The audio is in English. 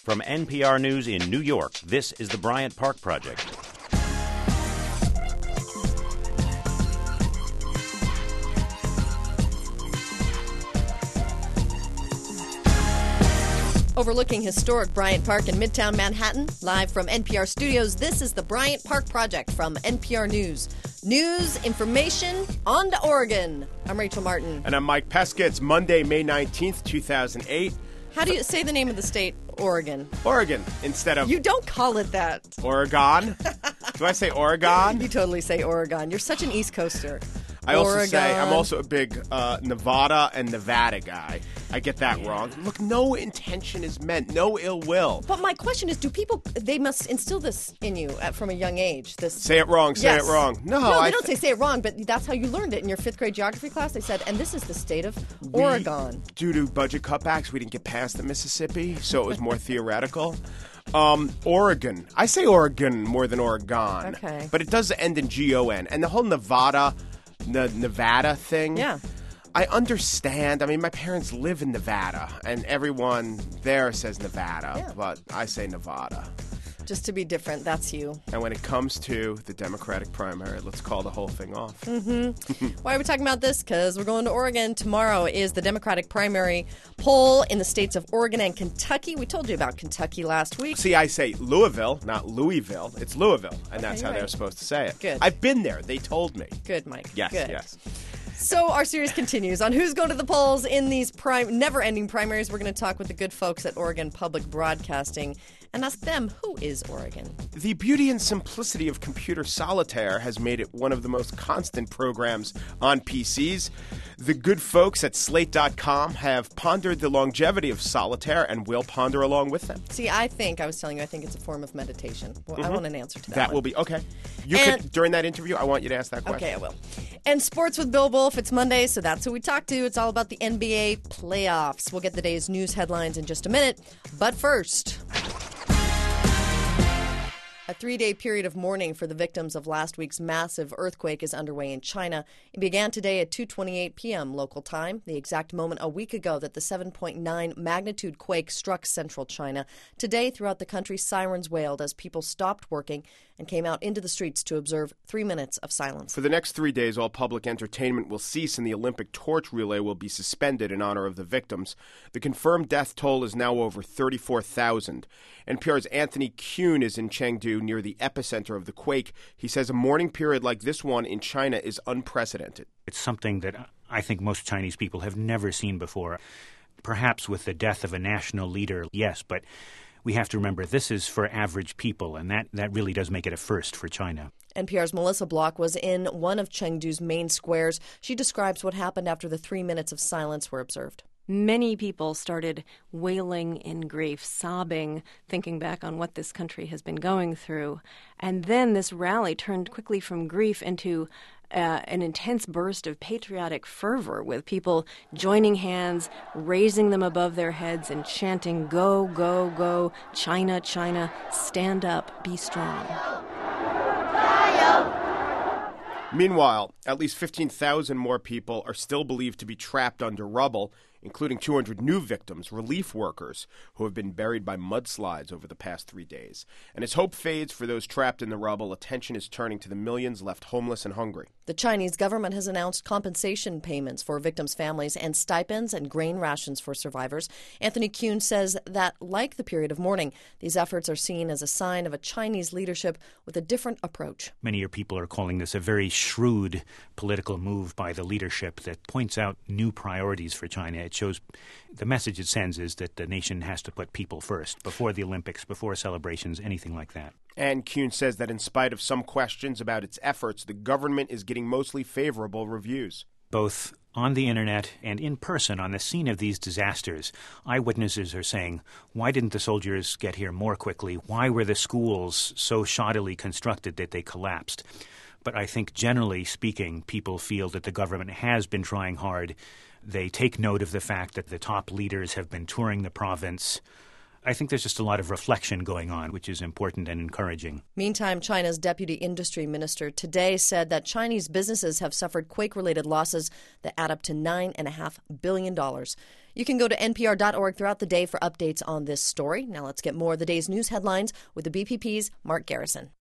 From NPR News in New York, this is the Bryant Park Project. Overlooking historic Bryant Park in Midtown Manhattan, live from NPR studios, this is the Bryant Park Project from NPR News. News, information, on to Oregon. I'm Rachel Martin. And I'm Mike Pesca. It's Monday, May 19th, 2008. How do you say the name of the state? Oregon. Oregon, instead of... You don't call it that. Oregon? Do I say Oregon? You totally say Oregon. You're such an East Coaster. I also say I'm also a big Nevada and Nevada guy. I get that wrong. Look, no intention is meant, no ill will. But my question is, do people, they must instill this in you from a young age. This. Say it wrong, say it wrong. No, they don't say it wrong, but that's how you learned it in your fifth grade geography class. They said, and this is the state of Oregon. Due to budget cutbacks, we didn't get past the Mississippi, so it was more theoretical. Oregon. I say Oregon more than Oregon. Okay. But it does end in G-O-N. And the whole Nevada thing. Yeah. I understand. I mean, my parents live in Nevada, and everyone there says Nevada, but I say Nevada. Just to be different, that's you. And when it comes to the Democratic primary, let's call the whole thing off. Why are we talking about this? Because we're going to Oregon. Tomorrow is the Democratic primary poll in the states of Oregon and Kentucky. We told you about Kentucky last week. See, I say Louisville, not Louisville. It's Louisville, and that's how they're supposed to say it. Good. I've been there. They told me. Good, Mike. Yes, Good. yes. So our series continues on who's going to the polls in these never-ending primaries. We're going to talk with the good folks at Oregon Public Broadcasting and ask them, who is Oregon? The beauty and simplicity of computer solitaire has made it one of the most constant programs on PCs. The good folks at Slate.com have pondered the longevity of solitaire and will ponder along with them. See, I think it's a form of meditation. Well, I want an answer to that. That will be, okay. You could, during that interview, I want you to ask that question. Okay, I will. And sports with Bill Wolf. It's Monday, so that's who we talk to. It's all about the NBA playoffs. We'll get the day's news headlines in just a minute. But first, a 3-day period of mourning for the victims of last week's massive earthquake is underway in China. It began today at 2:28 p.m. local time, the exact moment a week ago that the 7.9 magnitude quake struck central China. Today, throughout the country, sirens wailed as people stopped working and came out into the streets to observe 3 minutes of silence. For the next 3 days, all public entertainment will cease and the Olympic torch relay will be suspended in honor of the victims. The confirmed death toll is now over 34,000. NPR's Anthony Kuhn is in Chengdu near the epicenter of the quake. He says a mourning period like this one in China is unprecedented. It's something that I think most Chinese people have never seen before. Perhaps with the death of a national leader, yes, but we have to remember this is for average people, and that really does make it a first for China. NPR's Melissa Block was in one of Chengdu's main squares. She describes what happened after the 3 minutes of silence were observed. Many people started wailing in grief, sobbing, thinking back on what this country has been going through. And then this rally turned quickly from grief into an intense burst of patriotic fervor, with people joining hands, raising them above their heads and chanting, "Go, go, go, China, China, stand up, be strong." Meanwhile, at least 15,000 more people are still believed to be trapped under rubble, including 200 new victims, relief workers, who have been buried by mudslides over the past 3 days. And as hope fades for those trapped in the rubble, attention is turning to the millions left homeless and hungry. The Chinese government has announced compensation payments for victims' families and stipends and grain rations for survivors. Anthony Kuhn says that, like the period of mourning, these efforts are seen as a sign of a Chinese leadership with a different approach. Many people are calling this a very shrewd political move by the leadership that points out new priorities for China. It shows the message it sends is that the nation has to put people first, before the Olympics, before celebrations, anything like that. And Kuhn says that in spite of some questions about its efforts, the government is getting mostly favorable reviews. Both on the internet and in person on the scene of these disasters, eyewitnesses are saying, why didn't the soldiers get here more quickly? Why were the schools so shoddily constructed that they collapsed? But I think generally speaking, people feel that the government has been trying hard. They take note of the fact that the top leaders have been touring the province. I think there's just a lot of reflection going on, which is important and encouraging. Meantime, China's deputy industry minister today said that Chinese businesses have suffered quake-related losses that add up to $9.5 billion. You can go to npr.org throughout the day for updates on this story. Now let's get more of the day's news headlines with the BPP's Mark Garrison.